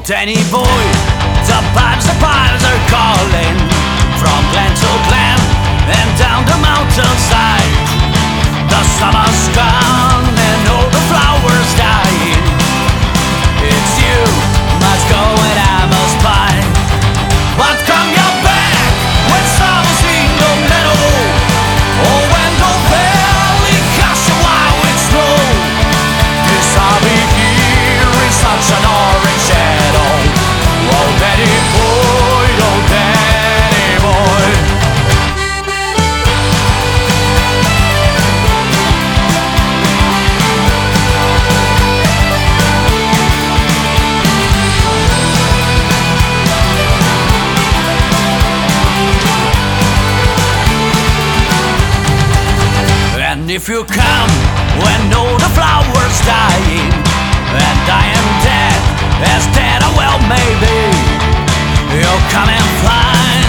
Danny boy, the pipes are calling from glen to glen and down the mountainside. The summer's gone and all the flowers dying. It's you must go and I must buy. But come you back when summer's in the meadow, or when the valley casts a white snow. This I'll be here in such an orange shadow. Oh Danny boy, oh Danny boy. And if you come when all the flowers dying, and I am dead, as dead I well may be, you'll come and find